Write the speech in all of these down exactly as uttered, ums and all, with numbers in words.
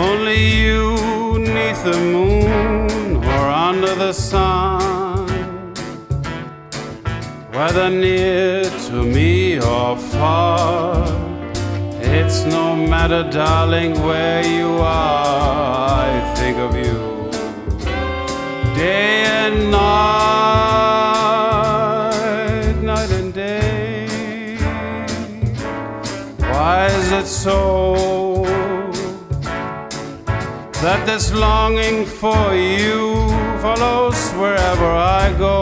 Only you neath the moon or under the sun, whether near to me or far, it's no matter, darling, where you are. I think of you day and night, night and day. Why is it so that this longing for you follows wherever I go?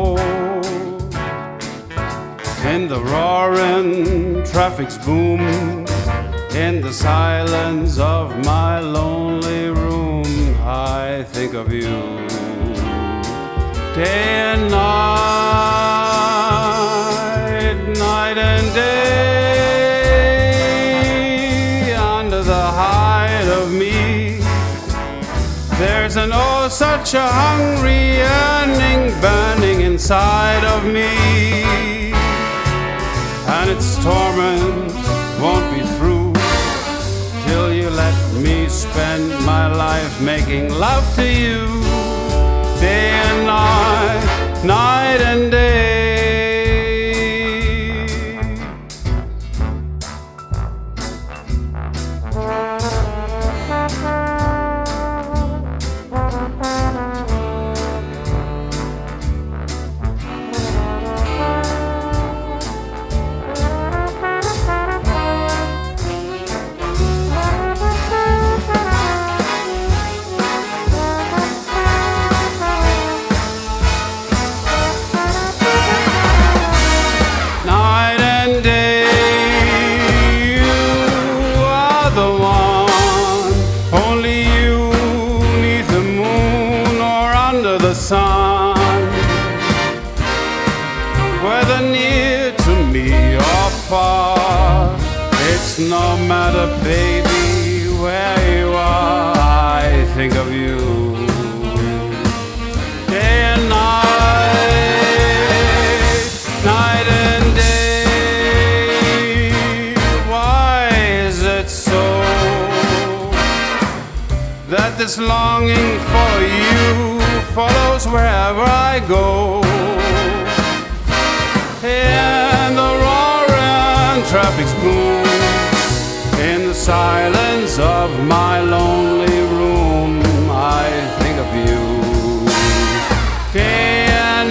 In the roaring traffic's boom, in the silence of my lonely room, I think of you day and night, night and day. Under the hide of me, there's an oh such a hungry yearning burning inside of me, and its torment won't be through till you let me spend my life making love to you day and night, night and day. The sun, whether near to me or far, it's no matter, baby, where you are. I think of you day and night, night and day. Why is it so that this longing for you follows wherever I go? And the roaring traffic's boom, in the silence of my lonely room, I think of you day and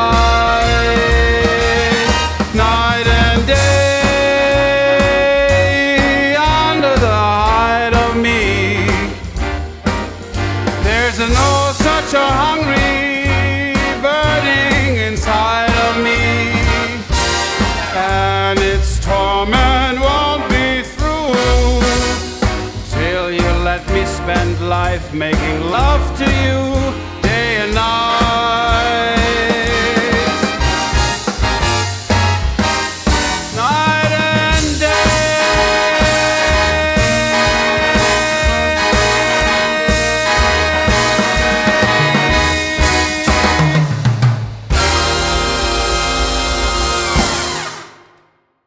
night, night and day. Under the hide of me, there's an oh such a hungry burning inside of me, and its torment won't be through till you let me spend life making love to you